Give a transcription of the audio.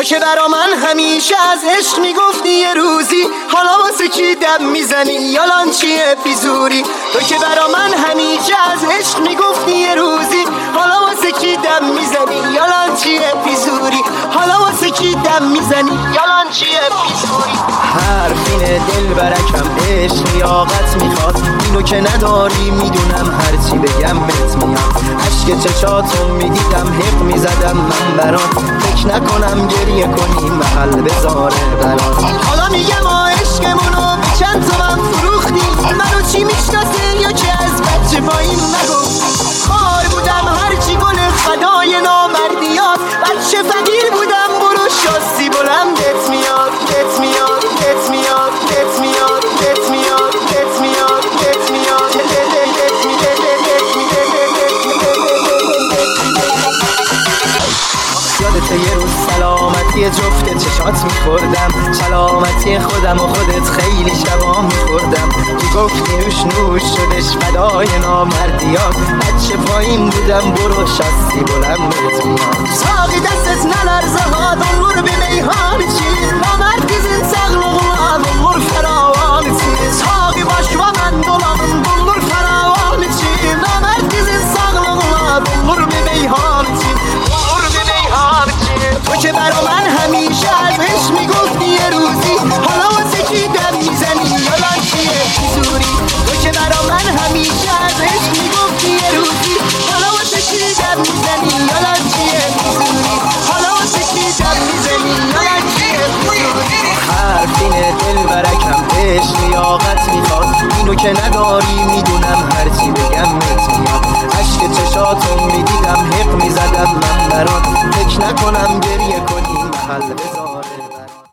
که برا من همیشه از عشق میگفتی یه روزی، حالا واسه کی دم میزنی یالان چیه بیزوری؟ تو که برا من همیشه از عشق میگفتی یه روزی، حالا واسه کی دم میزنی یالان چیه بیزوری؟ حالا واسه کی دم میزنی یالان چیه بیزوری؟ حرفین دل برکم عشق لیاقت میخواد، اینو که نداری میدونم هرچی بگم بهت میاد. عشق چشاتو میدیدم حق میزدم من برات، فکر نکنم گریه کنی محل بذاره برات. حالا میگم عشقمونو به چند تومن فروختی، منو چی میشناسه یا که از بچه پایین نگفتی؟ خار بودم هرچی گل فدای نامردیات، بچه فقیر بودم برو شاسی بلندت میاد بت میاد بت میاد بت میاد بت میاد بت میاد بت میاد یادت یه روز سلامتی جفت چشات میخوردم، سلامتی خودم و خودت خیلی شبا میخوردم. گفتی نوش نوش شدش فدای نامردیات، بچه پایین بودم برو شاستی بلندت میاد. ساقی دستت نلرزه ها دلور به میهان چی، نامردی زن سغلوغلا دلور فراوان چی. ساقی باش و من دلانم دلور فراوان چی، نامردی زن سغلوغلا دلور به میهان چی. تو که برا من همیشه از عشق میگفتی یه روزی، حالا واسه کی دم میزنی یالان چیه بیزوری؟ تو که برا من همیشه از عشق میگفتی یه روزی، حالا واسه کی دم میزنی یالان چیه بیزوری؟ حالا واسه کی دم میزنی یالان چیه بیزوری؟ حرفین دل برکم عشق لیاقت میخواد، اینو که نداری میدونم هرچی بگم بهت میاد. عشق چشاتو میدیدم حق میزدم من برات، فکر نکنم گریه کنی محل بذار